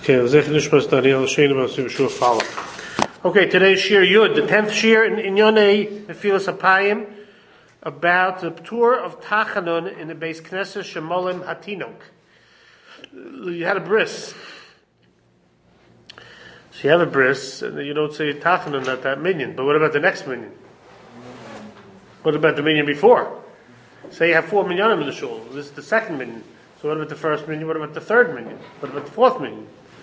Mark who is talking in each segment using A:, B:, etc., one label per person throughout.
A: Okay, today's Shir Yud, the 10th Shir in Yonei Nefilas Apayim, about the tour of Tachanun in the Beis Knesset Shemolim Hatinok. You had a bris. So you have a bris, and you don't say Tachanun at that minyan. But what about the next minyan? What about the minyan before? Say you have 4 minyanim in the shul. This is the second minyan. So what about the first minyan? What about the third minyan? What about the fourth minyan?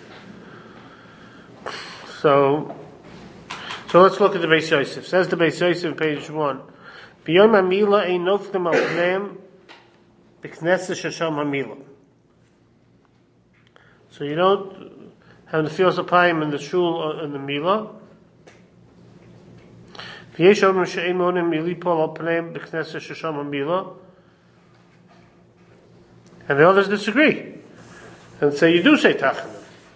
A: So let's look at the Beis Yosef. Says the Beis Yosef, page 1. B'yom hamila ein noflim al pneim b'knesset shesham hamila. So you don't have the Nefilas Apayim in the shul or in the Mila. V'yesh omrim she'ein monim milipol al pneim b'knesset shesham hamila. And the others disagree and say you do say Tachanun.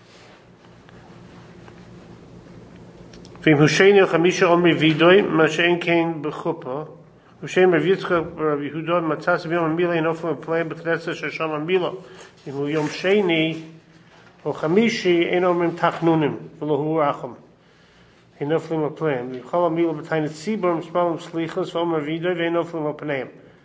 A: V'im Husheni Chamisha Omri Vidoy Mashein Kain B'Chuppah Hushem Rav Yitzchak Rav Yehuda Matzas B'Yom Hamila Inofim Plei B'Knesset Shesham Hamila V'im Hu Yom Sheni O Chamishi Ein Omrim Tachnunim V'lo Hu Racham Inofim Plei V'Chol Hamila B'Tainet Tzibur M'Spalim Slichos V'Om Rav Vidoy V'Inofim Plei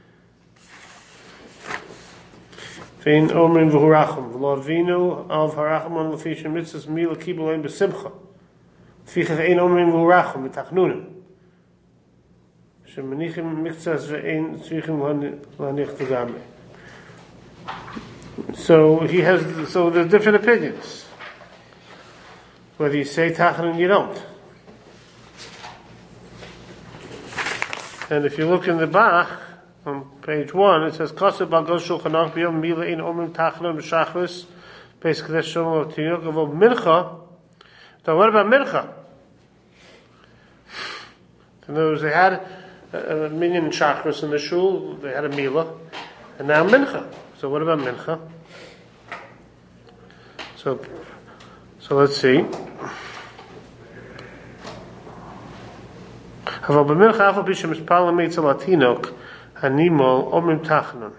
A: V'Ein Omrim V'Hu Racham V'Lo Avinu Av Haracham On L'Fishin Mitzvahs Mila Kibulein B'Simcha Fichach ein omrim v'urachim v'tachnunim. Shemanichim miktzas ve'ein tzrichim l'hanich t'gamei. So there's different opinions. Whether you say Tachanun, you don't. And if you look in the Bach, on page 1, it says, Kosev b'agos shulchan aruch b'yom mila ein omrim Tachanun b'shachris Beis Knesset Shomol Hatinok avol mincha. So what about mincha? In other words, they had a minyan chakras in the shul, they had a mila, and now mincha. So what about mincha? So let's see. Haval b'mincha afal b'shem mispal l'meitzal hatinok hanimol omrim tachanun.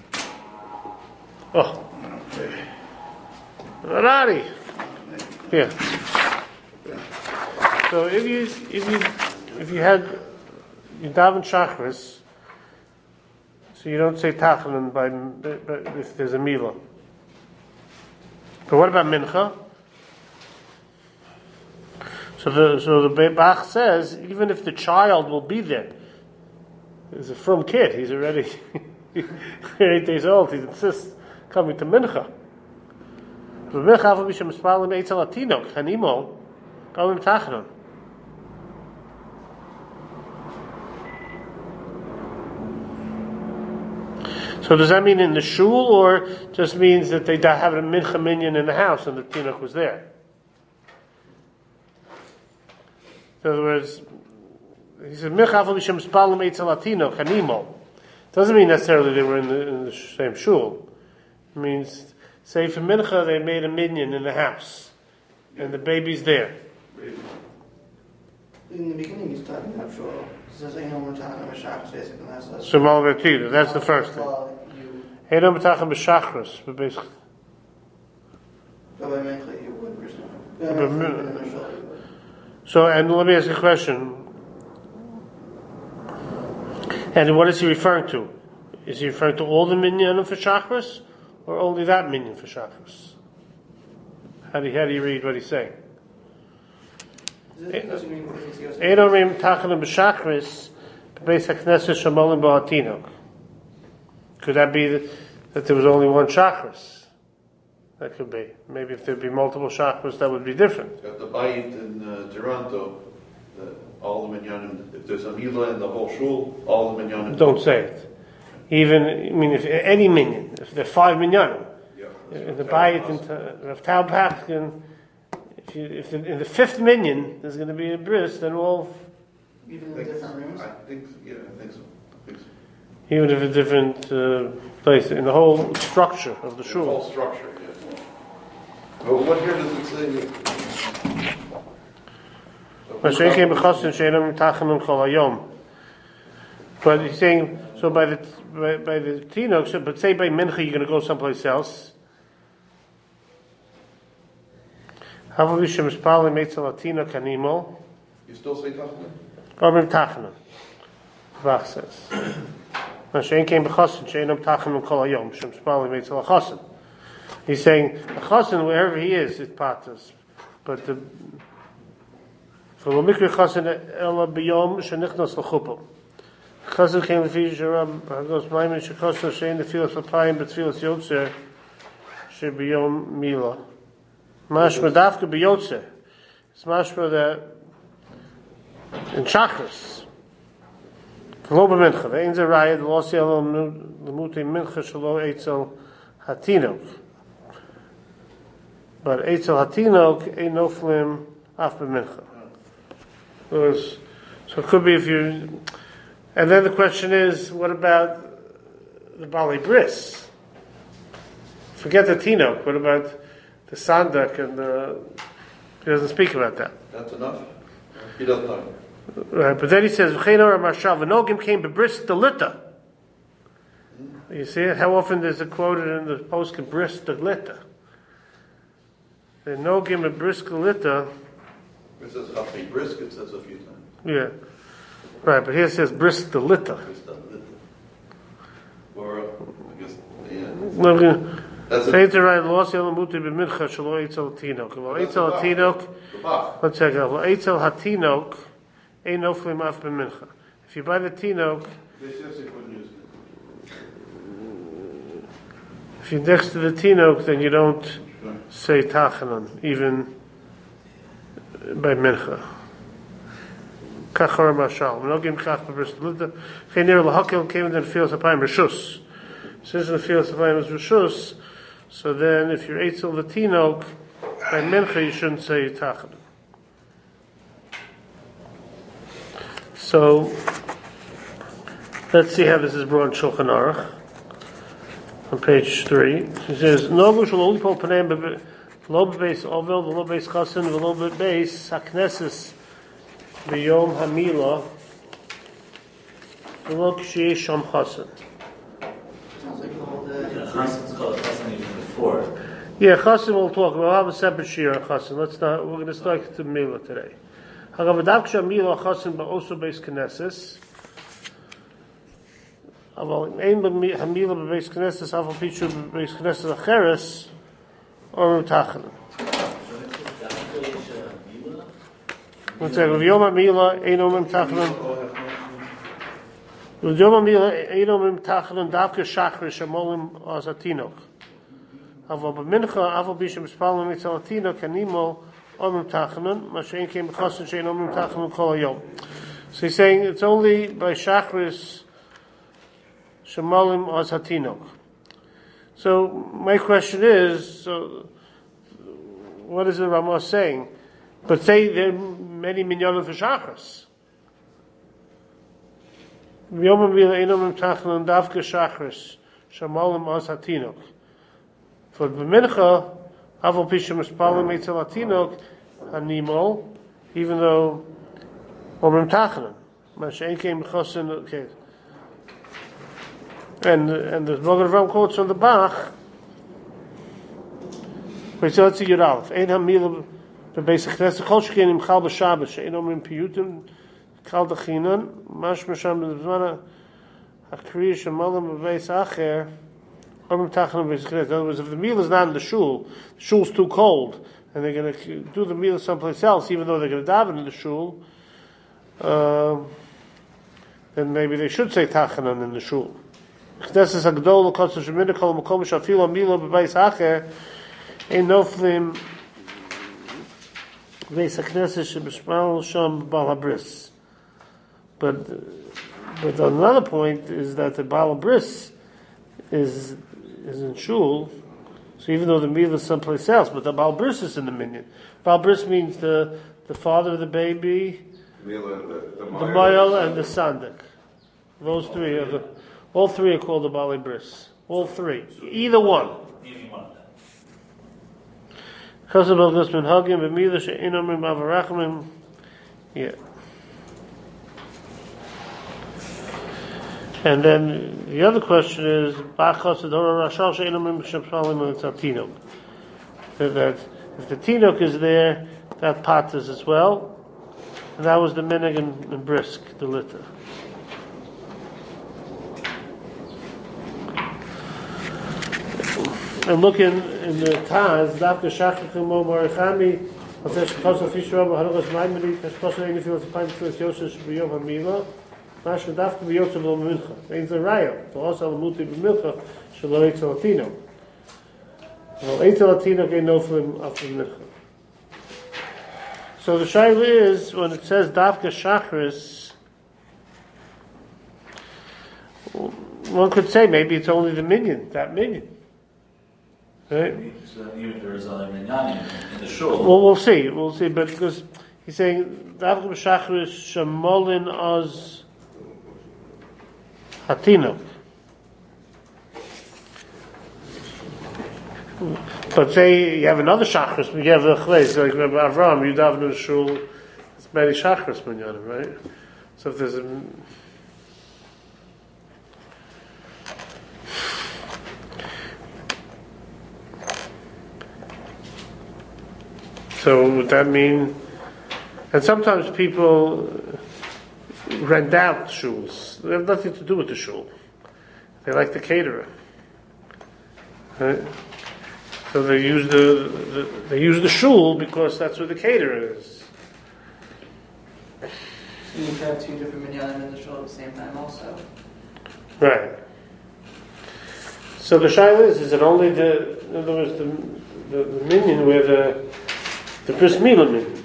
A: Oh, Rari. Yeah. So if you had you daven chakras, so you don't say Tachanun by if there's a mila. But what about mincha? So the Bach says even if the child will be there, he's a frum kid. He's already 8 days old. He insists coming to mincha. So does that mean in the shul, or just means that they have a mincha minyan in the house and the tinok was there? In other words, he said doesn't mean necessarily they were in the same shul. It means, say for mincha they made a minyan in the house, and the baby's there.
B: In the beginning he's talking about shul. That's
A: the first thing. Einam b'tachan b'shachris, but basically. So, and let me ask you a question. And what is he referring to? Is he referring to all the minyanim for shachris, or only that minyan for shachris? How do you read what he's saying? Einam tachan b'shachris. Beis Knesset Shemolim Hatinok. Could that be that there was only one chakras? That could be. Maybe if there'd be multiple chakras, that would be different.
C: At the Bayit in Toronto, all the minyanim, if there's a mila in the whole shul, all the minyanim.
A: Don't say it. Even, if any minyan, if there are 5 minyanim, in the Bayit in Rav Taubach, if in the 5th minyan there's going to be a bris, then all.
B: Even in different rooms?
C: I think so.
A: Even if a different place, in the whole structure of the shul.
C: The whole structure, yes. But what here does it say? But he's saying, so by the Tinok, but say by Mincha you're going to go someplace else.
A: Havu Bishim Spalim Eitzel Atinok Hanimol.
C: You still say Tachna?
A: Omrim Tachna. Bach says. Mashen came b'chasen, she'enam tachanun kol hayom, shem spali meitzel achasen. He's saying, a chasen, wherever he is patas. But the, for lo mikri chasen ela b'yom, shenichnas l'chuppah. Chasen came l'fi sherab, hagos maimin shechasen, she'en nefilas l'payim, betfilas yotzer, she'b'yom mila. Mashma dafka b'yotzer. It's mashma that, in Shachris, Lo b'mincha, ve'en ze raya, lo si'elo l'muti mincha shelo eitzel hatinok. But eitzel hatinok ain't noflim af b'mincha. So it could be if you... And then the question is, what about the Bali Bris? Forget the tinok, what about the sandak and the... He doesn't speak about that.
C: That's enough? He doesn't know.
A: Right, but then he says, "V'chein or marshal v'nogim came bebris delita." You see it? How often is it quoted in the poskim bris delita? The nogim bebris delita.
C: It says Happy Brisk, it says a few times.
A: Yeah, right. But here it says bris delita.
C: Or, I guess, yeah.
A: That's it. Eitzel right. Losi alamuti b'mincha shelo eitzel hatinok. Lo eitzel hatinok. Let's check out. Lo eitzel hatinok. Ain't no flame af b'mincha. If you buy the tinok, if you're next to the tinok, then you don't say tachanan, even by mincha. Kachor mashal. Nogim chaf b'bris delita. Cheiner l'hakel came in the fields of payim reshus. Since in the fields of payim is reshus, so then if you're eitzel the tinok, by mincha you shouldn't say tachanan. So, let's see how this is brought in Shulchan Aruch on page 3. He says, "Nogu shelo lipol paneim v'lo b'beis ovel v'lo b'beis chasen v'lo b'beis hakneses b'yom hamila v'lo k'shei sham chasen."
B: Sounds like all the...
D: Chasen's called chasen even before.
A: Yeah, chasen we'll talk. We'll have a separate shir on chasen. We're going to start to mila today. Hagavadak shamila chasen ba'oso beis knesses. Aval ein hamila beis knesses aval pichu beis knesses acheres or tachanan. One second. V'yom hamila ein omim tachanan. V'yom hamila ein omim tachanan davka shachar shamolim azatinok. Aval b'mincha aval b'ishem spalim mitzal atinok animo. So he's saying it's only by Shachris Shemalim as Hatinok. So my question is, so what is the Ramah saying? But say there are many minyanim for Shachris. Shemalim as Hatinok. For the Mincha, Aval Pishim Espalim Eitzel Hatinok Hanimo, even though Omrim Tachanan. Mashen came Chosin, okay. And the Magen Avraham quotes from the Bach. Wait, so let's see your Aleph. Ein Hamila Bebeis Knesset Kol Shkein Im Chal B'Shabbos She'ein Omrim Piyutim Kal Dachinan Mash Masham B'Zmana Hakriya Shemalim Bebeis Acher. In other words, if the meal is not in the shul's too cold, and they're going to do the meal someplace else, even though they're going to daven in the shul, then maybe they should say tachanan in the shul. Knesses hagdol l'kotz shemina kol makom shafilo milo b'beis acher ein noflim beis haknesses shebishmal sham bal habris. But another point is that the bal habris is in shul, so even though the meal is someplace else, but the Baal Bris is in the minyan. Baal Bris means the father of the baby, the Mayal, and the Sandik. Those three all three are called the Baal Bris. All three. Either one. Yeah. And then the other question is that if If the tinok is there, that patters as well. And that was the minhag in Brisk, the litter. And look in the Taz, Dafka Shachachim Mo Marichami, Altesh Kosov Fishra, Harugas Maimeri, Kashkosa Enifil, Paim Tuas Yosef, Biyom Hamila, Masha Dafka Biyotzav Lo Mincha. Ain't a raya. To also Alamuti B'Milcha, Shalo Eitzel Latino. Well, Eitzel Latino gave no film after Mincha. So the shaila is, when it says Dafka Shachris, one could say maybe it's only the minion, that minion. Right?
D: So even if there is other minyanim in the shul.
A: Well, we'll see, but because he's saying Dafka Shachris Shamolin Az Hatinok. But say you have another Shachris, you have a Chleis, like Rabbi Avram, you daven in the shul, it's many Shachris minyanim, right? So if there's a so would that mean, and sometimes people rent out shuls. They have nothing to do with the shul. They like the caterer, right? So they use the shul because that's where the caterer is.
B: So you can have two different minyanim in the shul at the same time also.
A: Right. So the shaila is it only in other words, the minyan where the bris milah minyan?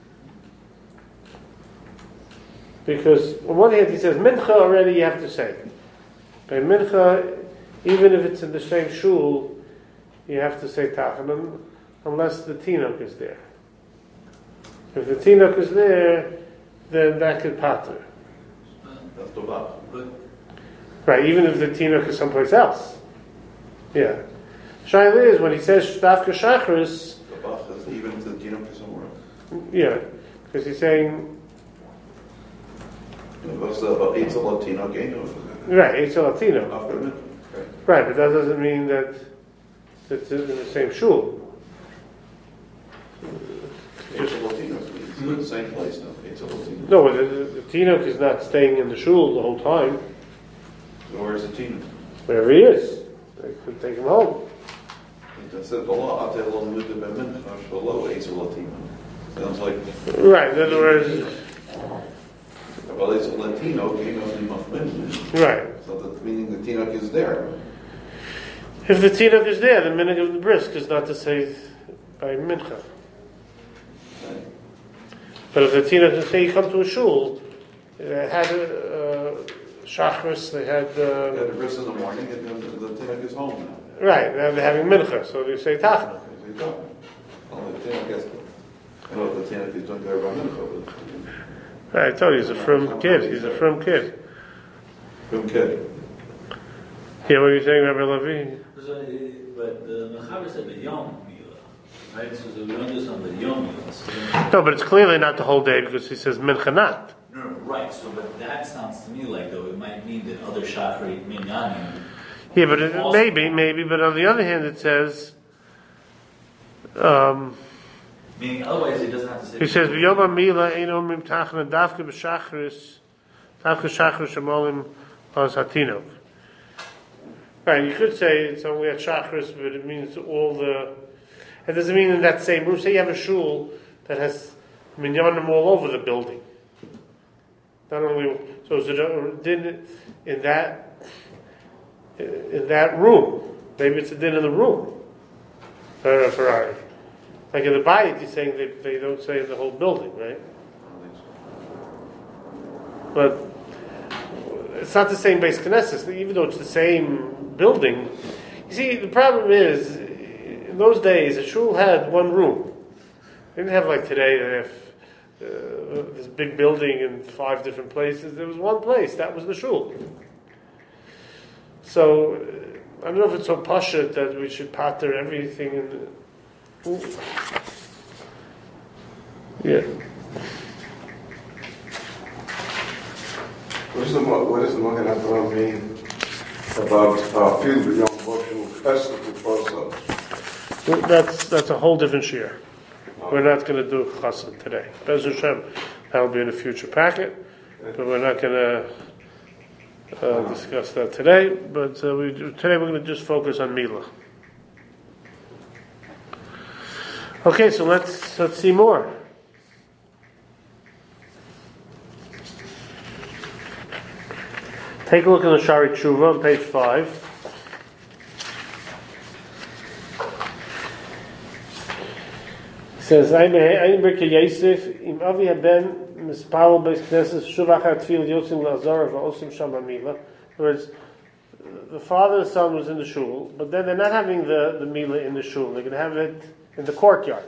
A: Because on one hand he says mincha already you have to say. By mincha, even if it's in the same shul, you have to say tachanun unless the tinok is there. If the tinok is there, then that could pater.
C: That's the bach.
A: Right, even if the tinok is someplace else. Yeah. Shaila is when he says Dafka Shachris.
C: The bach is even if the tinok is somewhere else.
A: Yeah, because he's saying.
C: What's the Eitzel Tinok ain't?
A: Right, Eitzel Latino.
C: After mincha.
A: Right, but that doesn't mean that it's in the same shul.
C: Eitzel Latino. It's in the same place now. Eitzel Latino.
A: No, but the tinok is not staying in the shul the whole time.
C: So where's the tinok?
A: Wherever he is, they could take him home.
C: That said, Allah Atel Lo Muta Bemincha Shalo Eitzel Latino. Sounds like.
A: Right, in other words.
C: Well, it's a Latino game of the
A: Right.
C: So that meaning the tinok is there.
A: If the tinok is there, the minhag of the brisk is not to say by mincha.
C: Right.
A: But if the tinok is say you come to a shul, they had shachris, they had.
C: You had a bris in the morning, and then the tinok is home now.
A: Right, now they're having mincha, so they say tachna.
C: Only the tinok has to. I know the tinok is doing their mincha.
A: Right, I told you, he's a frum kid. He's a frum kid.
C: Frum kid.
A: Yeah, what are you saying, Rabbi Levi?
D: But the Mechaber said the Yom Milah, right? So we don't do something the Yom Milah.
A: No, but it's clearly not the whole day because he says mincha not.
D: No, right. So, but that sounds to me like though it might mean that other Shachri Minyanim.
A: Yeah, but maybe. But on the other hand, it says.
D: Meaning, otherwise, it doesn't have to say.
A: He says, "V'yom ha'mila ein omrim tachna dafka b'shachris, dafka shachris shemolim az hatinok." Right, you could say it's only at shachris, but it means all the. It doesn't mean in that same room. Say you have a shul that has minyanim all over the building. Not only so, is it din in that room? Maybe it's a din in the room. Ferrari. Like in the Bayit, he's saying they don't say in the whole building, right? But it's not the same base Knesset, even though it's the same building. You see, the problem is, in those days, a shul had one room. They didn't have like today, they have this big building in 5 different places. There was one place, that was the shul. So, I don't know if it's so pashut that we should pater everything in the... Yeah.
E: What does the Magen Avraham mean about field beyond Boshul festival also?
A: That's a whole different shir. We're not going to do chassan today. Bez Hashem, that'll be in a future packet, but we're not going to discuss that today. But today we're going to just focus on Milah. Okay, so let's see more. Take a look at the Shari Tshuva on page 5. It says, "Ein Birkei Yosef im Avi haben mispalel beis Knesset shuv achar tefillah yotzim la'azor va'osim sham ha'milah." In other words, the father and son was in the shul, but then they're not having the milah in the shul. They're going to have it in the courtyard.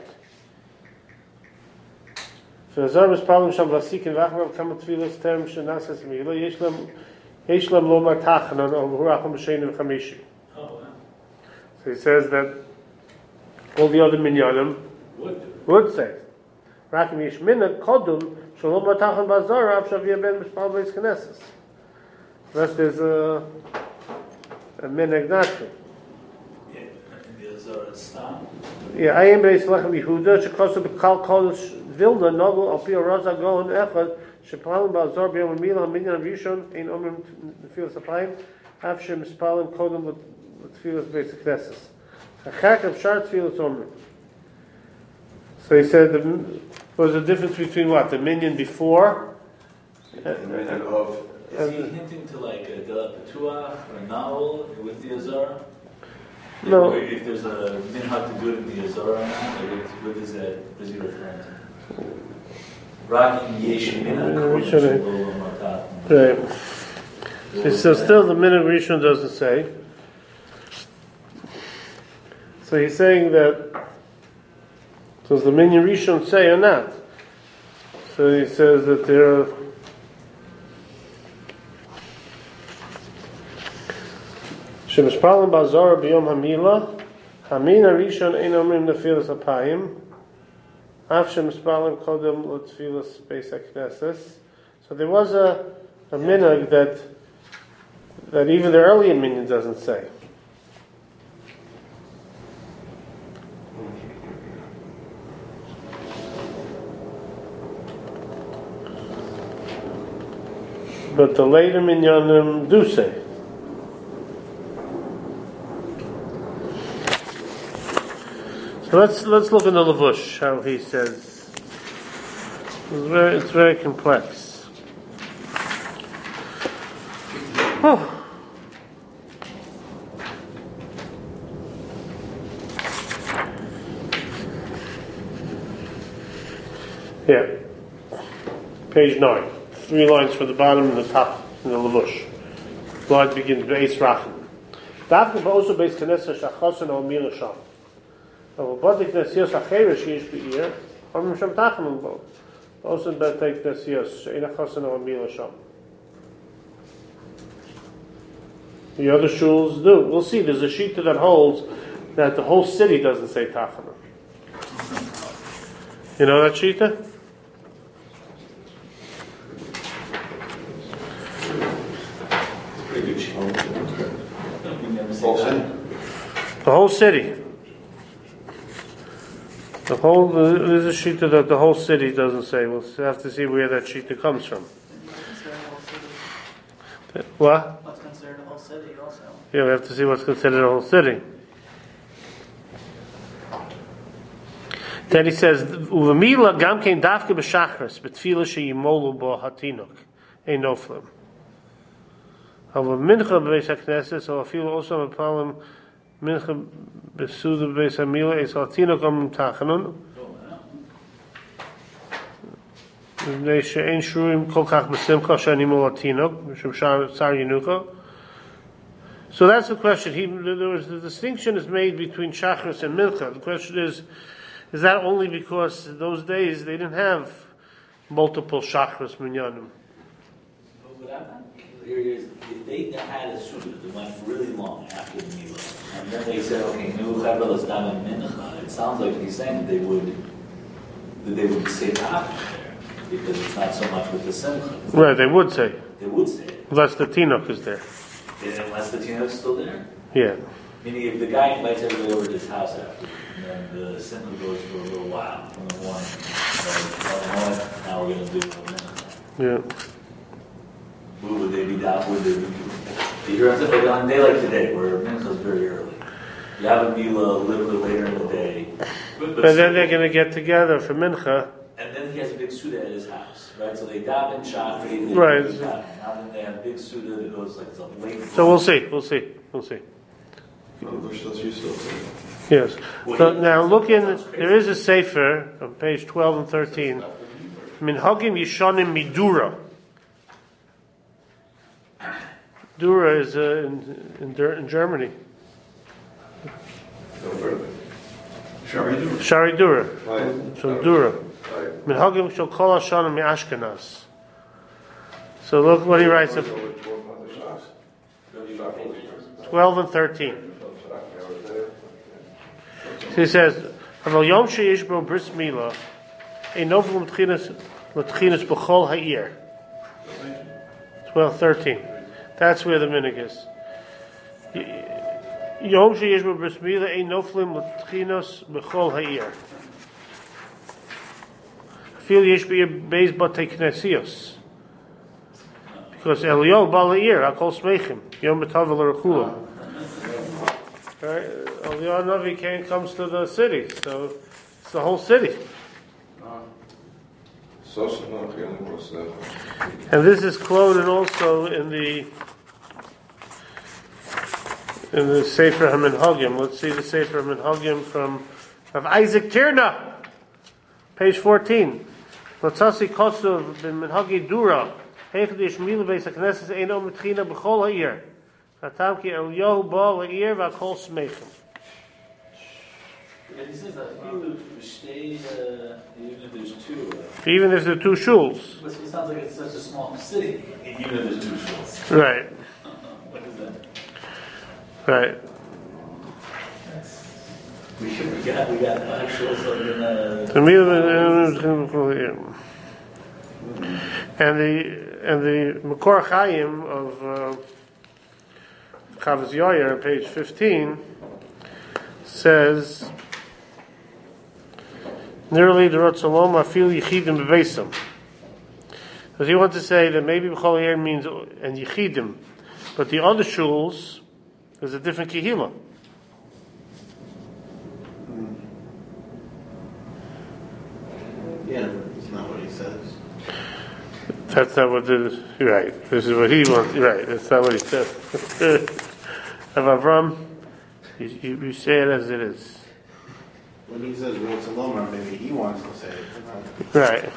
A: So azor mispalel sham v'asikin v'achar v'kam tefillah terem shenasas milah yeshlam lo martachanan al huracham b'shein v'chamishi. So he says that all the other minyanim would say, "Rakim yishmina kodum shalom matachan bazar av shavia ben mispal beis knesses." Unless there's a minhag not to. Yeah, I am beis lechem Yehuda shekosu b'kal kodesh Vilna nogel al pi oraza goen echad shepalim bazar b'yom milah minyan rishon ein omrim nefilas apayim av she mispalim kodum l'tfilas beis knesses. Chachak of shar tfilas omrim. So he said there was a difference between what? The minyan before?
E: The minyan of.
D: Is he hinting to like a Dela Petuach or a Naul with the Azara?
A: No.
D: If there's a minhag to do it in the Azara or not, what is that? What is he referring to? Rakim Yesh
A: Right. So still the minhag Rishon doesn't say. So he's saying that. So does the minyan Rishon say or not? So he says that there are Shemishpalim Bazar B'Yom Hamila Hamina Rishon Ein Omrim Nefilas Apayim Af Shemishpalim Kodem L'Tfilas Beis HaKnesses. So there was a minhag that even the earlier minyan doesn't say. But the later minyanim do say. So let's look in the Levush how he says. It's very complex. Oh. Yeah. Page 9. 3 lines from the bottom and the top in the Levush. Line begins with Eis Rachim. Davka ba'osu beis knesses shachosan al milah sham. But the knesios acherish yish be'ir, omrim sham tachanun bo. Ba'osu betei knesios she'ena chosan al milah sham. The other shuls do. We'll see. There's a shita that holds that the whole city doesn't say tachanun. You know that shita? The whole city. There's a shita that the whole city doesn't say. We'll have to see where that shita comes from. What?
B: What's considered a whole city also.
A: Yeah, we have to see what's considered a whole city. Then he says, "Uvamila gam kein dafke b'shachris b'tfila sheyimolu bo hatinuk ein noflim. However, mincha b'beis hakneses or afilu also b'palim mincha b'suda b'beis hamila es hatinuk amim tachanun. B'nei she'ein shurim kol kach b'simcha she'animul hatinuk mishum sar yinucha." So that's the question. The distinction is made between shachris and mincha. The question is that only because in those days they didn't have multiple shachris minyanim?
D: What I'm not clear is if they had a suda that went really long after the milah, and then they said, "Okay, nu chaver l'sdam and mincha," it sounds like he's saying that they would say tach there because it's not so much with the simcha.
A: Right, they would say.
D: They would say it.
A: Unless the Tinok is there.
D: Yeah, unless the tinuk's still there.
A: Yeah.
D: Meaning if the guy invites everybody over to his house after, and then the simmer goes for a little while from the morning, now we're going to do it.
A: Yeah.
D: Would they be down? Would they be? You hear what I'm saying? Like on a day like today, where Mincha is very early, you have a meal a little bit later in the day.
A: But then they're going to get together for mincha.
D: And then he has a big suda at his house, right? So they daven shafri.
A: Right.
D: Now then they have big suda that goes like it's a late.
A: So we'll see. Yes. So now look in. There is a sefer on page 12 and 13. Minhagim Yishanim Midura. Dura is in Germany. Shari Dura. So Dura. Minhagim shall call Hashanah mi Ashkenaz. So look what he writes. 12 and 13. So he says, "Aval yom sheyesh bo bris milah, einov l'tchinas b'chol ha'ir." 12:13. That's where the minhag is. Yom sheyesh bo bris milah, einov l'tchinas b'chol ha'ir. Feel yesh beis batei knesios. Because Eliyahu bal ha'ir, hakol smeichim, yom b'tavel l'rechula. Right? Eliyahu Navi comes to the city, so it's the whole city. And this is quoted also in the Sefer HaMinhagim. Let's see the Sefer HaMinhagim of Isaac Tirna, page 14. Latzasi Kosov ben Minhagi Dura, Heichadish Mila Beis HaKnesses Eino Mitchina B'chol Ha'ir. Hatam ki Eliyahu ba Ha'ir v'akol Smeichim.
D: And he says that even if there's two.
A: Even if there are two shuls.
D: It sounds like it's such a small city. Even if there's two shuls.
A: Right.
D: What is that?
A: Right.
D: We got actual something.
A: And the Makor Chaim of Kavaz Yair, page 15, says, "Nearly the Ratzalom Afil Yichidim Bevesim." Does he want to say that maybe B'chol Ha'ir means and Yichidim, but the other shuls is a different kihila.
F: Yeah, it's not what he says.
A: That's not what it is. Right. This is what he wants. Right. That's not what he says. Avram, you say it as it is.
F: When he says Rotz Alomar, maybe he wants to say it.
A: Right.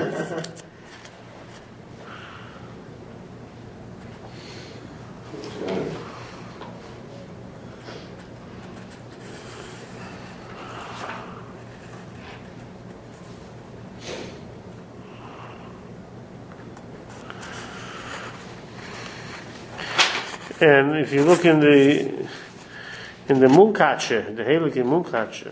A: And if you look in the Munkatsche, the Heilige Munkatsche,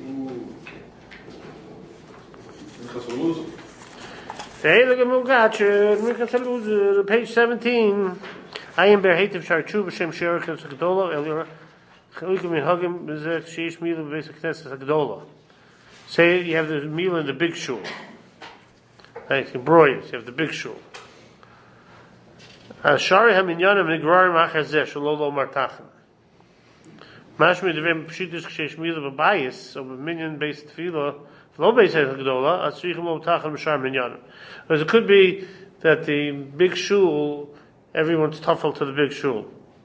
A: the Heilige Munkatsche, page 17, I am Berhetiv Sharchu B'Shem Sherach Hagdola Elior Chalukim Minhagim B'Zech Sheish Mila B'Beis HaKnesses Hagdola. Say you have the meal in the big shul, like in Broyes, you have the big shul. Shari haminyanim nigrarim achazeh shalolo martachem. Mashmi devem pshitus kshesh mila b'bayis, so b'minyan based tefillah, v'lo based ha'gdola, asrichim lo tachem b'shar minyanim. Because it could be that the big shul, everyone's tuffle to the big shul.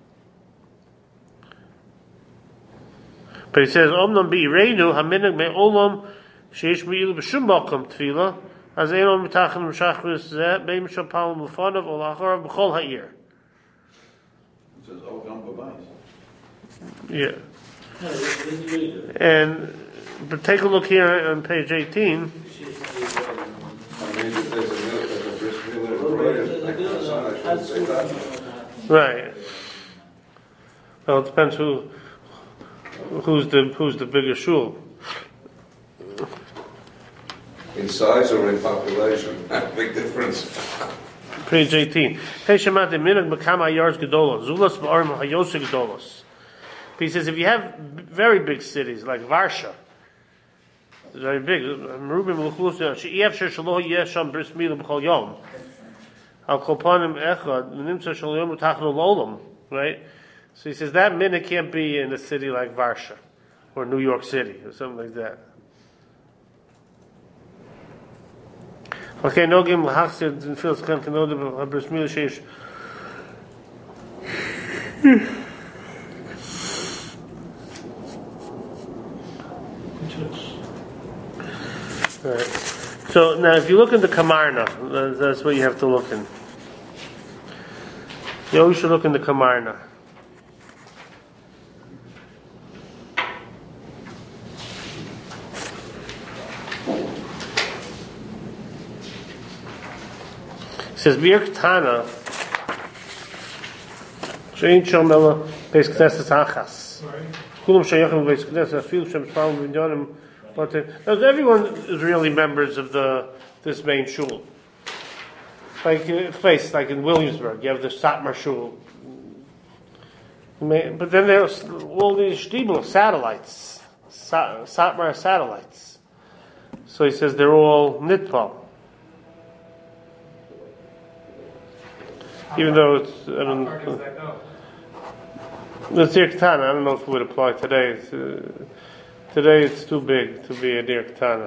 A: But he says, Omnam bi'irenu haminag me'olam sheyesh mila b'shum makom tefillah, as Einon Mitachem Meshachris Beim Shapal Mufanav Olacharav B'chol Ha'ir.
C: It says, "Oh, Yom Babayis."
A: Yeah. And but take a look here on page 18. Right. Well, it depends who's the bigger shul.
E: In size or in population? Big difference.
A: Page 18. Peshamat minag makama yars gedolos. Zulas ba'arim hayosa gedolos. But he says if you have very big cities like Varsha, it's very big. Merubim l'chulus she'iev shelo yesham bris milah b'chol yom. Al kolpanim echad nimtza shelo yom utachnu l'olam. Right. So he says that minute can't be in a city like Varsha or New York City or something like that. Okay, nogim l'hachsid in fields kan kanoda bris milah sheish. Right. So now, if you look in the Kamarna, that's what you have to look in. You always should look in the Kamarna. It says Bir Ketana, Shein Shomela Beis Knesset Achas. Kulam Shayachim Beis Knesset Afil Shem Shpalim V'Inyanim. But everyone is really members of this main shul. Like in Williamsburg, you have the Satmar shul. But then there's all these shtibel satellites, Satmar satellites. So he says they're all nitpal. Even though it's, I don't know. It's Ir Ketana. I don't know if it would apply today. Today it's too big to be a Ir Ketana.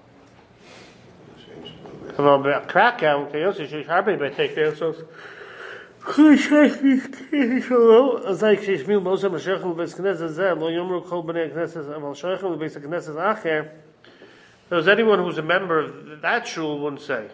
A: Krakow, Kayossi, she's happy by take there, so as I she's mil most of Mashachim Beis Knesset Zeh, Lo Yomru Kol Bnei Knesset, Aval Shachim Beis Knesset Acher. There's anyone who's a member of that shul wouldn't say.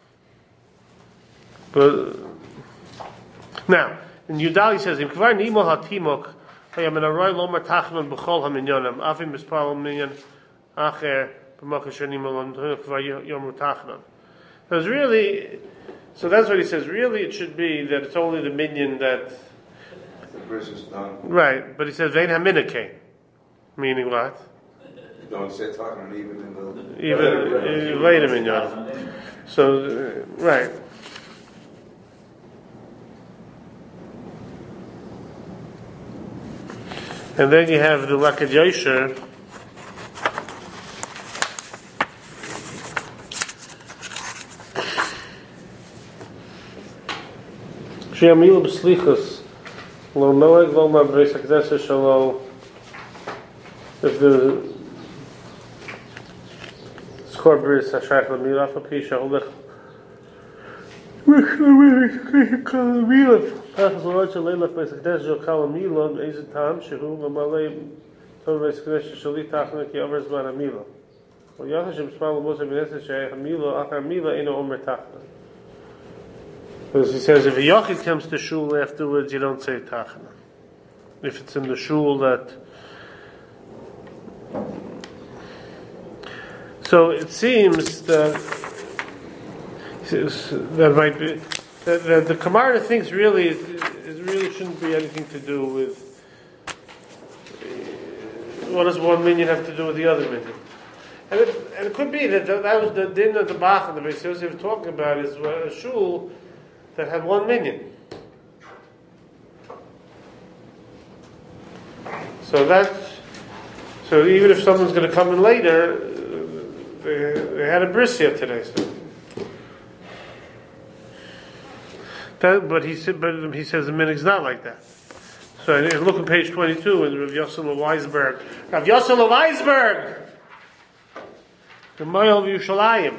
A: But now, in Yudali says, Im Kvar Nimo HaTimok, Hayam En Aroi Lo Matachnon B'chol HaMinyonim, Avim Mispal HaMinyon Acher, B'mach HaShanim Olon, Kvar Yomru Tachnon. There's really, so that's what he says, really it should be that it's only the minyan that...
E: The bris is done.
A: Right, but he says, Vein HaMinake, meaning what?
E: You don't say Tachnon even in the...
A: Even later minyan. So, right. And then you have the Lakad Yosher. Shiamilu b'slichus lo noeg lo ma b'reis hakdesha shalo. If the skor b'reis hashayach l'mila afa pisha olech kalamila pachas l'rod shaleilach b'reis hakdesha shal kalamila eizet tam shehu l'malei tov b'reis hakdesha shali tachna ki over zman hamila o yachash im smal l'mosa b'neses shayach hamila achar hamila ino omer tachna. Because he says if a yachid comes to shul afterwards, you don't say tachna. If it's in the shul that... So it seems that might be that the Kamarna thinks really it really shouldn't be anything to do with what does one minyan have to do with the other minyan. And it could be that was the din of the Bach and the Beis Yosef talking about is a shul that had one minyan. So even if someone's going to come in later, they had a bris here today. So but he says the minhag's not like that. So look at page 22 in Rav Yossel Weisberg. Rav Yossel Weisberg, the Moel of Yerushalayim.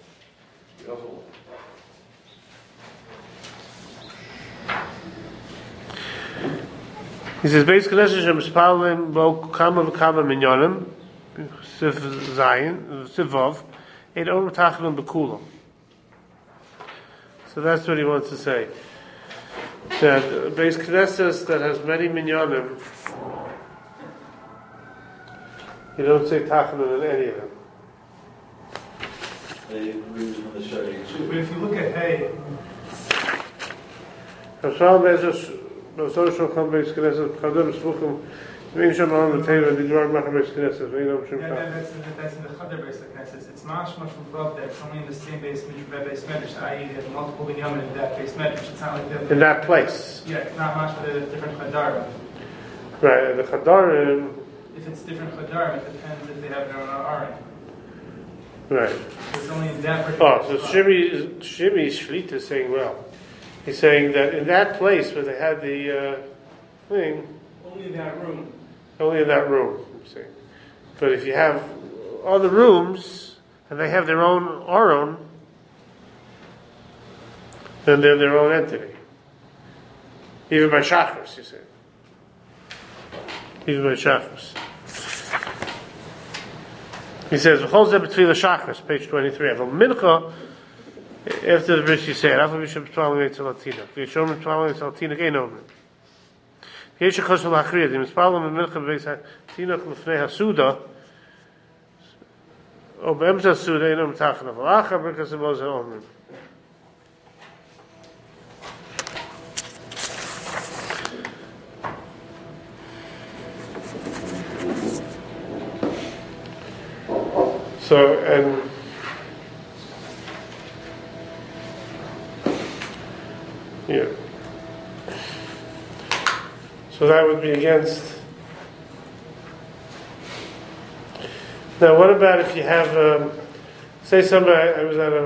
A: He says, "Beis Knesset shem spalim bo kama v'kama minyanim, sif zayin, sivov, ein omer tachnon bekulam." So that's what he wants to say. That Beis Knesset that has many minyanim, you don't say tachnon in any of them.
D: They agree with the Shari too.
G: But if you look at Hay,
A: No social come Beis Knesset, Chadam Svuchim, Vein Shem Aram V'Teira, Didvar Macha Beis Knesset, Vein Om Shem Chal.
G: that's in the Chadar Beis Knesset. It's mashma from above that it's only in the same base medrash, i.e. you have multiple binyamin in that base medrash. It's not like that.
A: In that place.
G: Yeah, it's not mashma the different Chadar.
A: Right, the Chadarim.
G: If it's different chadarim, it depends if they have their own aron.
A: Right.
G: It's only in that particular
A: Oh, so
G: spot.
A: Shimi's Shlita is saying, well, he's saying that in that place where they had the thing,
G: Only that room.
A: only in that room, I'm saying. But if you have other rooms and they have their own aron, then they're their own entity. Even by Shachris, you say. Even by Shachris. He says, "V'chol zeh b'tfila Shachris," page 23. Aval mincha, after the verse you say, "Aval b'shem b'tvalim etzel atina." V'yishom b'tvalim etzel atina gein omer. V'yesh achos v'lachriya. Dim b'tvalim b'mincha b'beis hatinach l'fnei hasuda. O b'emza hasuda eno m'tachna. V'lacha b'rkas ha'boz ha'omer. So, and yeah. So that would be against. Now, what about if you have, say somebody, I was at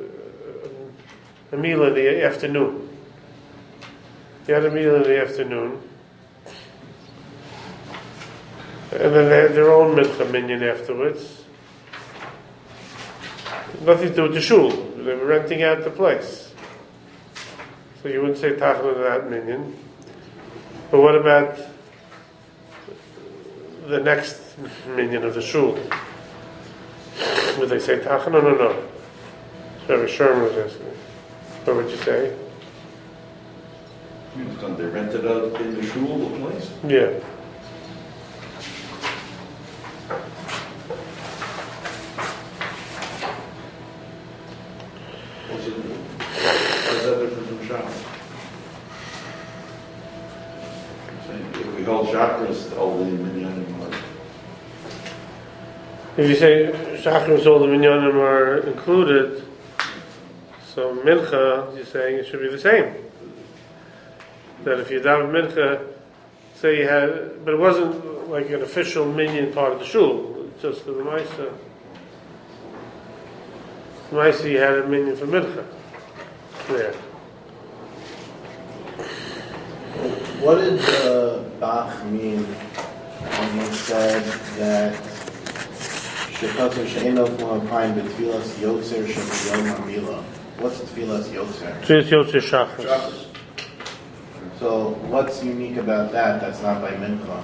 A: a meal in the afternoon. You had a meal in the afternoon. And then they had their own mincha minyan afterwards. Nothing to do with the shul. They were renting out the place. So you wouldn't say tachna to that minyan. But what about the next minyan of the shul? Would they say tachna? No. So Rabbi Sherman was asking. What would you say?
C: They rented out in the shul, the place?
A: Yeah.
C: How's that different from Shabbos? If we hold chakras, all the minyanim are.
A: If you say Shachris, all the minyanim are included, so mincha, you're saying it should be the same. That if you daven mincha, say you had, but it wasn't like an official minyan part of the shul, just the Maisa. Maisa, you had a minyan for mincha. There.
F: What did Bach mean when he said that Shekatzer She'enov Mo'apayim B'Tfilas Yotzer Sheb'Yom HaMila? What's Tfilas Yotzer?
A: So it's Yotzer Shachris.
F: So what's unique about that that's not by Mincha?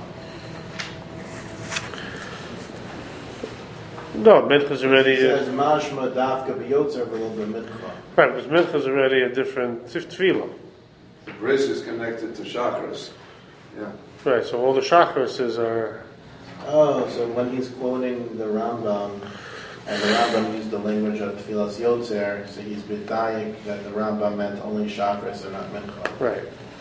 A: No, mincha's
F: It
A: already.
F: says Mashma Dafka B'Yotzer V'lo B'Mincha.
A: Right, because mincha's already a different tefillah.
E: The bris is connected to chakras. Yeah.
A: Right, so all the chakras are.
F: Oh, so when he's quoting the Rambam, and the Rambam used the language of Tfilas Yotzer, so he's b'dayik that the Rambam meant only chakras and not Mincha.
A: Right.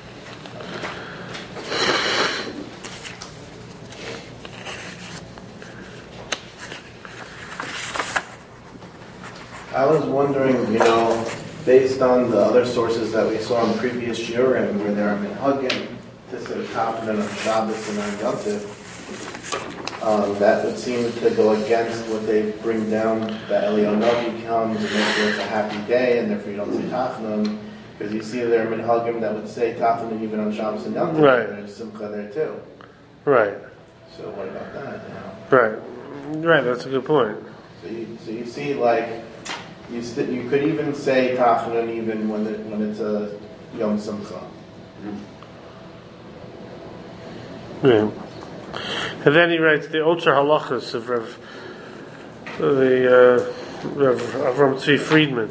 F: I was wondering, based on the other sources that we saw in previous shiurim, where there are minhagim to say tafnan on Shabbos and on Yom Tov, that would seem to go against what they bring down, that Elionavi comes and makes sure it's a happy day, and therefore you don't say tafnan, because you see there are minhagim that would say tafnan even on Shabbos and Yom Tov.
A: Right.
F: There's simcha there too.
A: Right.
F: So what about that?
A: Right. Right, that's a good point.
F: So you see, like, you could even say tafnan even when it's a Yom Simcha.
A: Yeah. And then he writes the Otzer Halachas of Rav Avram Tzvi Friedman.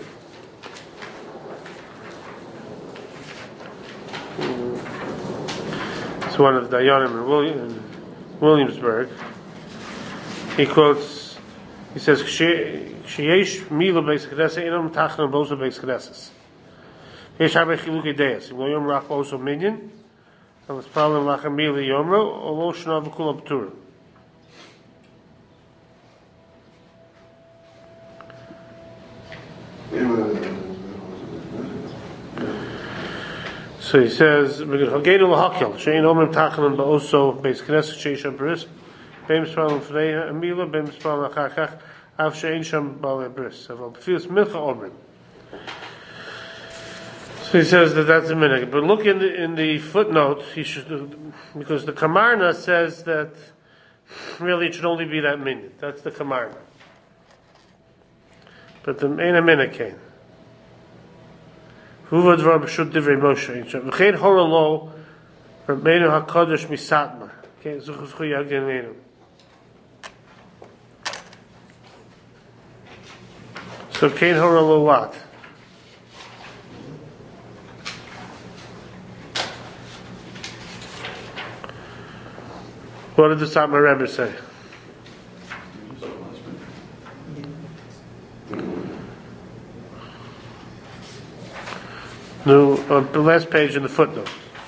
A: It's one of the Dayanim in Williamsburg. He quotes, he says, "Sheyesh mila beis knesses enam tachna bozo beis knesses. Yesh harbe chilukei deis. Im lo yom rak bozo minyan, and it's probably lachem mila yomro, or lo shna v'kula b'tura." So he says, "Hagenu lahakel shein omrim tachanan ba'oso beis knesset sheisha bris beim spal frei amila beim spal achakach av shein sham bal bris aval b'fius milcha omrim." So he says that's a minhag. But look in the footnote, he should, because the Kamarna says that really it should only be that minhag. That's the Kamarna. But the ain't a minhag came. Huvad dvar b'shut divrei Moshe. V'chein horalo Rabbeinu HaKadosh misatmar. Okay, zuchu zuchu yagenenu. So kein horalo what? What did the Satmar Rebbe say? No, on the last page in the footnote.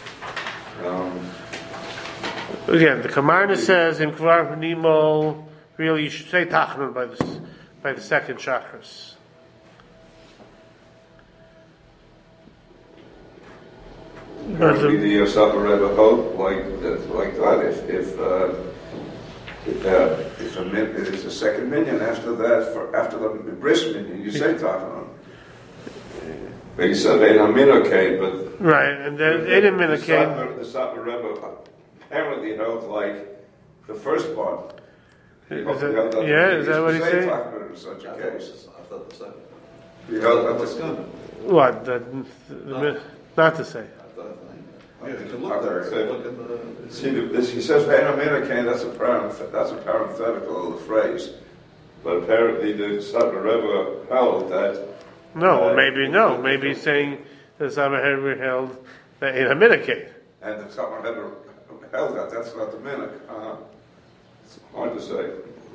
A: Again, the Kamarna says in Kvar Nimo, really you should say Tachanun by the second chakras.
E: Apparently the Satmar Rebbe held like that. If it's a second minion after that, after the bris minion, you say Tachanun. But he said Ein HaMinokay, but
A: right, and then Ein HaMinokay.
E: The Satmar Rebbe apparently held like the first part.
A: Is that what he said?
E: In such a case.
C: I thought the second.
E: He held that
C: What's
E: the
C: good?
A: What? Not to say.
C: Yeah, you can look there. Look at the.
E: See, he says Ein HaMinokay, that's a parenthetical of the phrase. But apparently the Satmar Rebbe held that.
A: No, maybe he's saying the Satmar Rebbe held that Ein HaMinokay.
E: And the Satmar Rebbe held that. That's not the minhag. It's hard to say.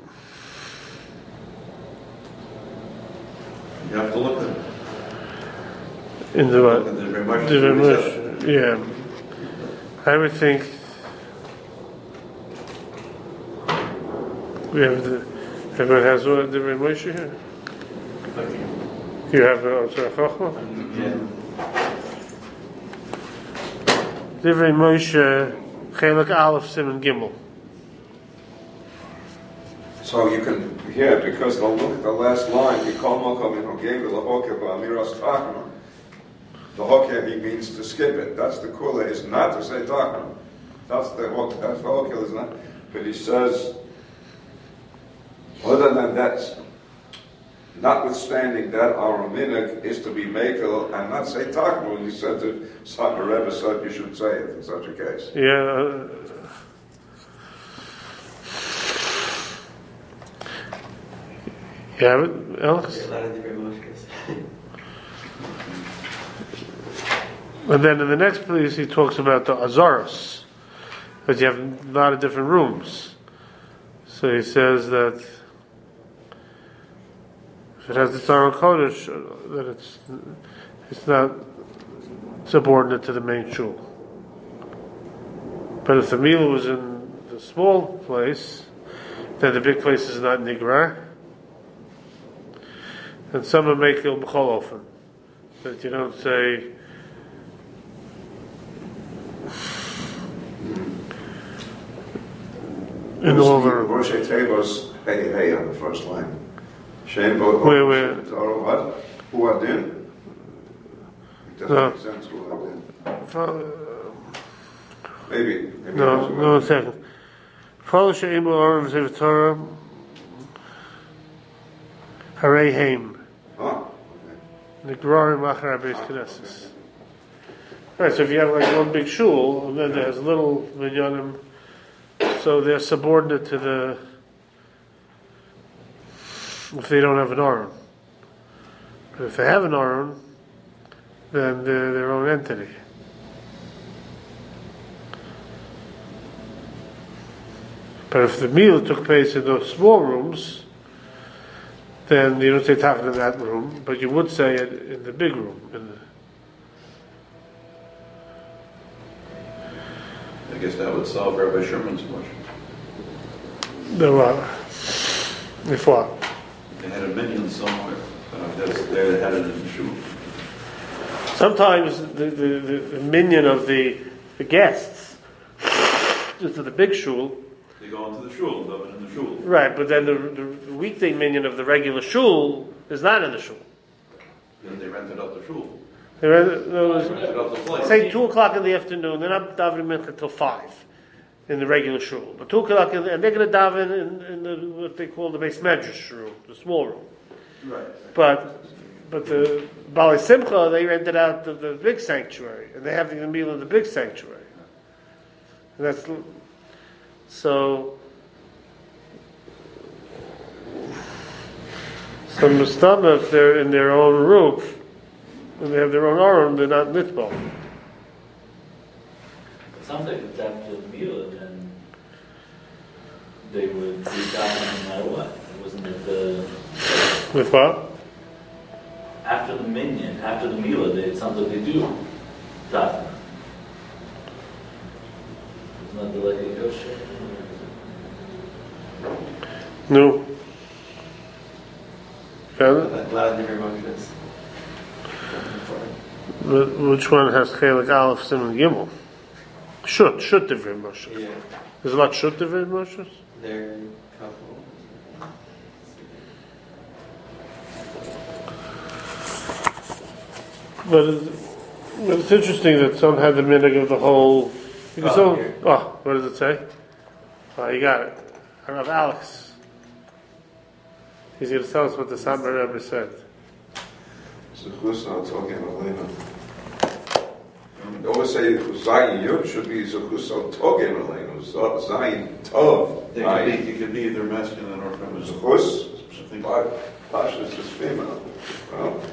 C: You have to look at it.
A: In the what?
C: Look at the Ramesh.
A: The Ramesh, yeah. I would think we have everyone has the Ramesh here. You have the Chachma? Divrei Moshe Chelik Aleph Siman Gimel.
E: So you can, because they'll look at the last line, Yikol Mokom in Hogeg L'Hoker Ba'amiras Tachma. The Hoker, he means to skip it. That's the Kula, is not to say Tachma. That's the Hoker, is not. But he says, other than that, notwithstanding that our minhag is to be makel and not say Tachma, when he said to Satmar Rebbe said you should say it in such a case.
A: Yeah. You have it, Alex? And then in the next place he talks about the Azaros, but you have a lot of different rooms. So he says that if it has the Tzara Kodesh, that it's not subordinate to the main shul. But if the meal was in the small place, then the big place is not Nigra. And some will make il b'chol ofen, that you don't say in all the rooms.
E: Moshe Tevos, hey on the first line. Shame both.
A: Where?
E: What? Huadin? It doesn't
A: No.
E: make sense, Huadin. Maybe.
A: No, a second. Follow she'im b'orim zeh Torah harei heim.
E: Huh?
A: Nigrarim achar beis knesses. Right, so if you have like one big shul, and then there's little minyanim, so they're subordinate to the, if they don't have an aron. But if they have an aron, then they're their own entity. But if the meal took place in those small rooms, then you don't say tachan in that room, but you would say it in the big room.
C: I guess that would solve Rabbi Sherman's question.
A: The what? If what?
C: They had a minion somewhere. That's there. They had it in the shul.
A: Sometimes the minion of the guests to the big shul.
C: They go into the shul, daven in the shul.
A: Right, but then the weekday minion of the regular shul is not in the shul.
C: Then they rented out the shul.
A: They rented
C: out the place.
A: say 2:00 in the afternoon. They're not davening mincha till 5 in the regular shul. But 2:00 and they're going to daven in the what they call the base medrash room, the small room.
C: Right.
A: But the Baalei Simcha, they rented out the big sanctuary, and they have the meal in the big sanctuary. And that's so. Some Mustama, if they're in their own roof, and they have their own aron, they're not mitbal.
D: It sounds like it's after the meal, then they would be davening no matter what. It wasn't it the
A: With what?
D: after the minyan, after the meal, it sounds like they do daven. Isn't that the like a Yosher?
A: No. Got it?
F: A lot of different motions.
A: But which one has Chelik Aleph, Simon, Gimel? Shut Divrei Moshe.
F: Yeah,
A: There's a lot Shut Divrei Moshe?
F: there are a couple.
A: But it's interesting that some had the minhag of the whole. Because
F: here.
A: what does it say? Oh, you got it. Rav Alex. He's going to tell us what the Satmar Rebbe said.
E: Zechus not talking Aleinu. They always say Zayin Yud should be Zechus talking Aleinu. Zayin Tov.
C: It could be either masculine or feminine.
E: Zechus.
C: I think
E: Pasha is just female. Well,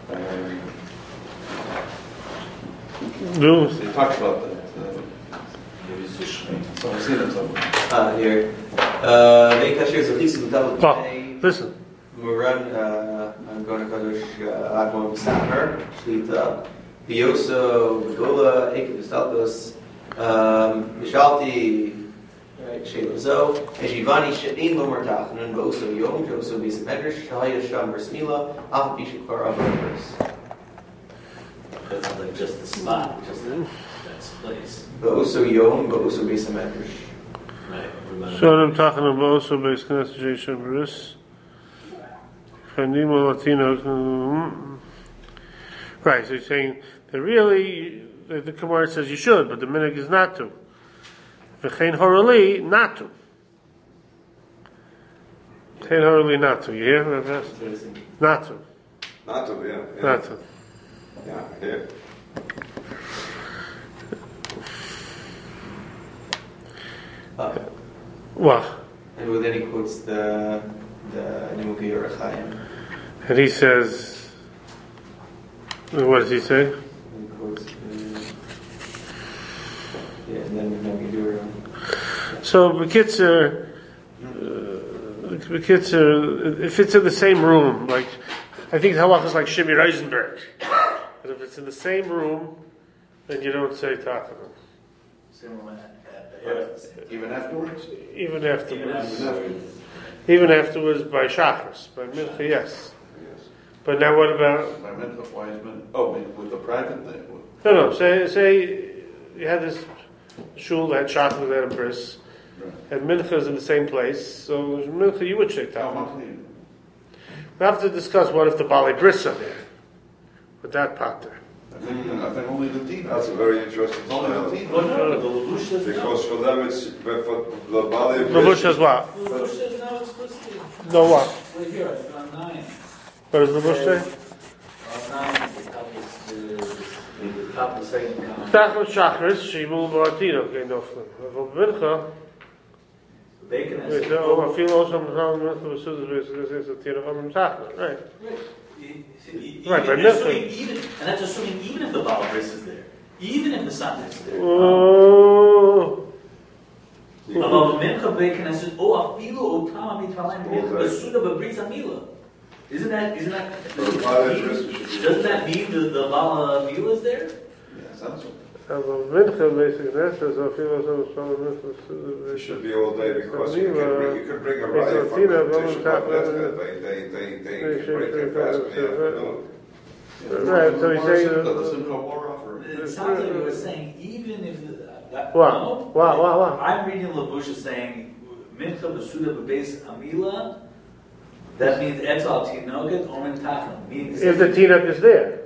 A: No.
C: they talked about that.
D: Maybe it's just me.
C: So I've seen it somewhere.
F: Here. Veikasher Zechis Mutav
A: Oh, listen.
F: Muran, I'm going to Kadosh Admon Samer, Shlita, Bioso, Begola, Ekev Stalkos, Mishalti, right, Shelazo, Ejivani Shein Lomer Tachnan, Boso Yom, Joso Bisa Medrash, Shahaya Sham Versmila, Alpha Bishakar Avers.
D: That sounds like just the spot, just that place.
F: Boso Yom, Boso Bisa Medrash.
D: Right. Remember.
A: So I'm talking about also based Knesset Jeshem Baris. Latino. Right, so you're saying that really, the Gemara says you should, but the minhag is not to. V'chein horali, not to. Chein horali, not to. You hear? Not to.
E: not to, yeah.
A: Not to.
E: Yeah, here.
A: What?
F: And then he quotes the Nimukei Yerachayim.
A: And he says, what does he say?
F: He quotes and then we do it.
A: So Bekitzer, if it's in the same room, like I think the halach is like Shimi Reisenberg. But if it's in the same room, then you don't say Tachanun.
C: Even afterwards?
A: Even afterwards. Even afterwards by Shachris, by Mincha, yes. But now what about?
C: By mental Wiseman. Oh, with the private thing.
A: No. Say you had this shul that had Shachris, that had a bris, and Mincha is in the same place. So Mincha, you would say Tachanun. We have to discuss what if the Baalei Bris are there with that pater.
C: I think only the team.
E: That's a very interesting
C: It's only the team.
D: Well, no, the Levush says
E: because
D: no.
E: for them it's for the Baalei
A: Levush says what?
D: The Levush says no explicitly.
A: No what?
D: Right here, it's on 9.
A: What does Levush say?
D: On 9, the top of the second column.
A: Tachanun Shachris, Shimul Baratino, okay, no fun. Mincha.
D: Bacon has
A: I feel also right. Right, by
D: even, and that's assuming even if the Baal Bris is there, even if the Satan is there.
A: Oh.
D: About Mincha Bacon has said, oh, afilu otama mitvalayim Mincha basuda b'brit amila. Isn't that doesn't that mean the Baal Mila is there?
C: Yeah, sounds like
E: It should be all day because you could bring a riot from the petition of Bethlehem. They can break their fast in the afternoon.
A: Right, so he's saying
C: the Simcha wore off, or?
D: It sounds like you were saying, even if
A: Wow.
D: I'm reading Lavush is saying Mincha B'Suda B'Beis Amila. That means Etzal Tinoget Omen Tachon. Means
A: if the Tinuk is there.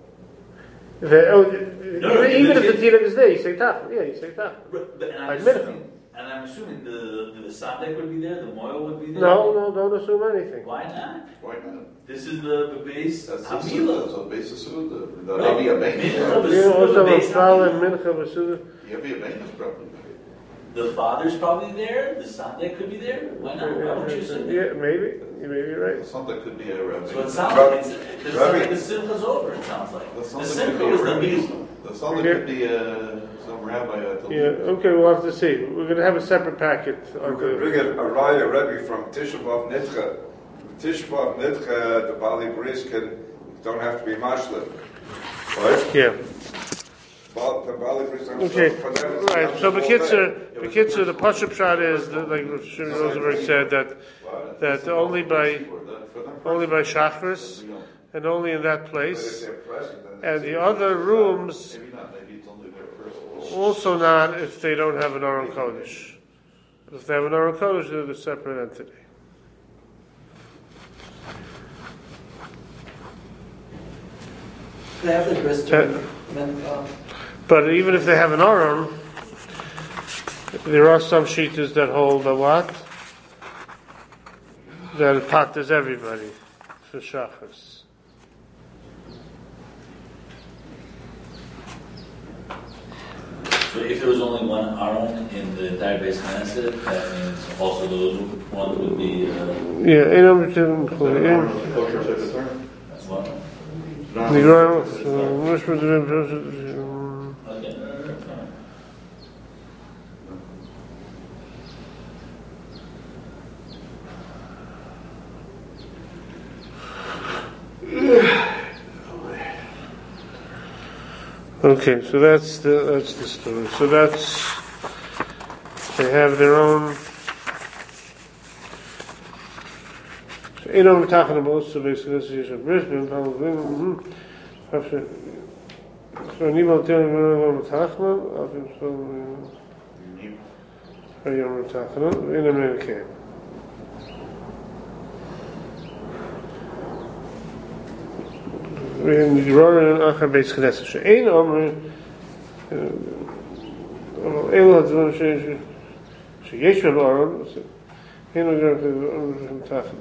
A: Even if the Tinuk is there, you say Tach. Yeah, you say Tach.
D: And I'm assuming the Sandek would be there, the Moil would be there.
A: No, don't assume anything.
D: Why not?
C: Why not?
D: This is the base
C: That's
D: Amila.
C: the base of Suda. The
D: Right.
C: Avi Abain.
A: You also have a Sal and Mincha B'Suda.
C: The Avi Abain is probably.
D: The father's probably there. The Sandek could be there. Why not? Why would you assume that?
A: Yeah, maybe. You may be right.
C: Something could be a rabbi.
D: So it sounds like the Simcha's over. It sounds like the
C: Something
D: Simcha
C: could be a
D: was the
C: rabbi.
D: Mila.
C: Something could be some rabbi at the
A: Yeah, okay, we'll have to see. We're going to have a separate packet.
E: You could bring a Raya Rebbe from Tisha B'Av Nitcha. Tisha B'Av Nitcha, the Bali Bris don't have to be mashlim. Right?
A: Yeah.
E: The Bali Bris don't
A: Okay,
E: for them, it's
A: right.
E: not
A: So
E: the whole
A: Bekitzer, the Pashup shot is like Shimon Rosenberg said that only by Shachris and only in that
E: day. But if
A: place,
E: they're present, then
A: and
E: it's
A: the other rooms
C: Maybe not. Maybe it's only their first.
A: also not if they don't have an Aron Kodesh. If they have an Aron Kodesh, they're a separate entity.
B: They have the bris during Mincha.
A: But even if they have an Aron, there are some shitas that hold a what? That it patters everybody for Shachris.
D: So if there was only one Aron in the entire base Knesset, that means also those one would be.
A: Yeah, in order to include
C: Kosher type of term.
D: That's one.
A: the ground.
D: Okay.
A: Okay, so that's the story. So they have their own. In order to talk about so basically this is a Brisbane probably. After so niemand tell me what we're talking about. After so we're talking about in America. in Yorah Achar Beis Knesset she'ein Omer אלו הדברים שיש על ארון אין ארון תחת.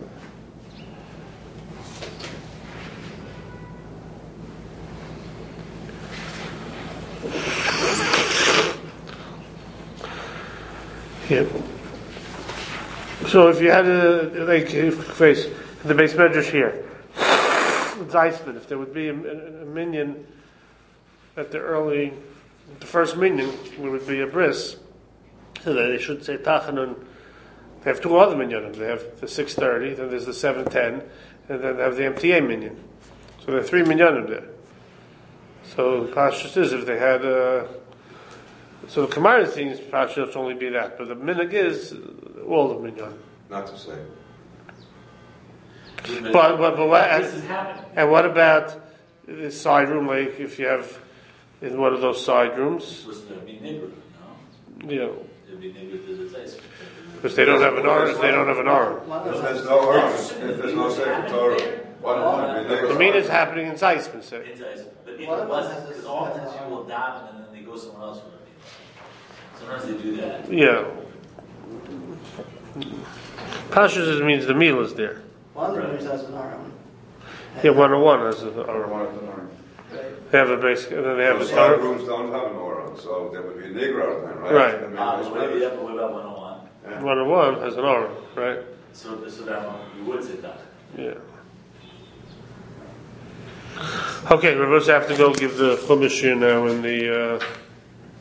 A: Yeah. So if you had face the base medrash here, Zeisman, if there would be a minion at the first minion, there would be a bris, so that they should say Tachanun. They have two other minyanim. They have the 6:30, then there's the 7:10, and then they have the MTA minion. So there are three minyanim there. So the Pashtus is if they had so the Kamara things Pashtus only be that, but the minig is all the minyan.
E: Not to say.
A: But what,
D: this is happening.
A: and what about the side room? Like if you have in one of those side rooms,
D: Supposed to be nigger, no?
A: you know,
D: It'd be nigger to the Zeisman.
A: because they don't have an arm. They don't have an arm.
E: If there's no Oron, if there's no Sefer Torah,
A: The mean is happening in Zeisman. So.
D: In Zeisman. But if it wasn't, because oftentimes you will daven and then they go somewhere else for the meal. Sometimes they do that.
A: Yeah. Pashas means the meal is there.
B: One of the rooms has an Aron.
A: Yeah, 101 has an
C: Or
A: arm.
C: one of them are.
A: They have a basic, and then they have
E: the
A: a
E: side
A: start.
E: rooms don't have an Oron, so there would be a Negro then, right?
A: Right.
E: I mean,
D: So maybe that, but what about 101?
A: 101 has an arm, right?
D: So that one, you would say that.
A: Yeah. Okay, we're supposed to have to go give the chumash here now in the.